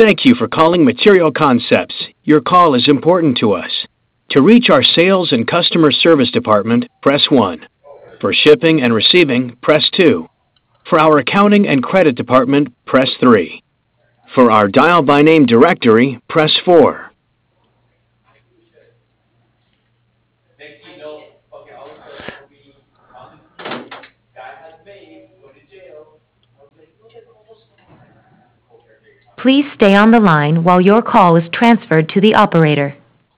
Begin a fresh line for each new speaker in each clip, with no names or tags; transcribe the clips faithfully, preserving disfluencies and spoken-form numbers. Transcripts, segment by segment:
Thank you for calling Material Concepts. Your call is important to us. To reach our sales and customer service department, press one. For shipping and receiving, press two. For our accounting and credit department, press three. For our dial by name directory, press four.
Please stay on the line while your call is transferred to the operator.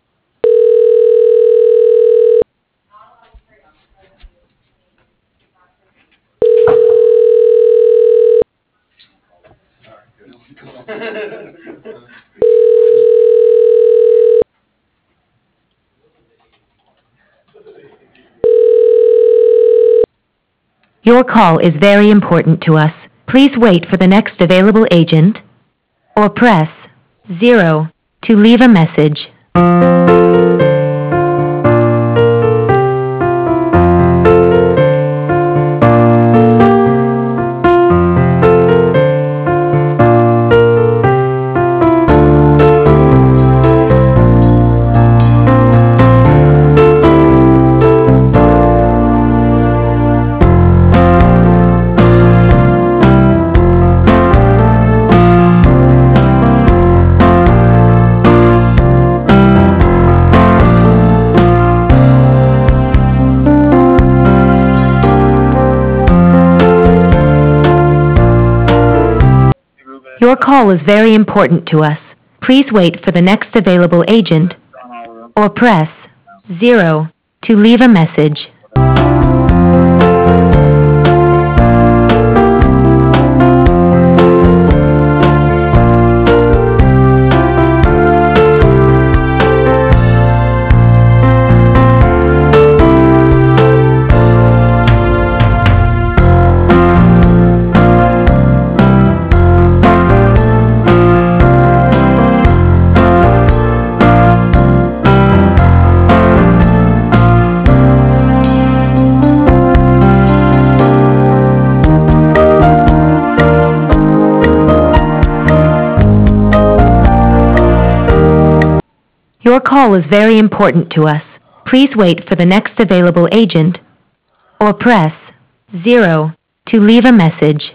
Your call is very important to us. Please wait for the next available agent or press zero to leave a message. Your call is very important to us. Please wait for the next available agent or press zero to leave a message. Your call is very important to us. Please wait for the next available agent or press zero to leave a message.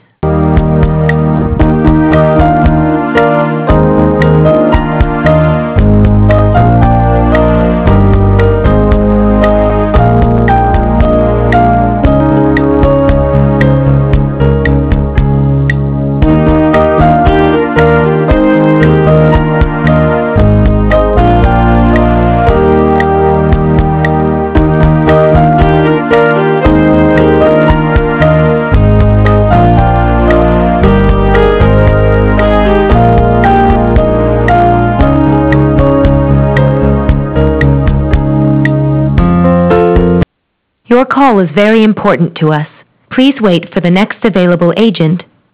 Your call is very important to us. Please wait for the next available agent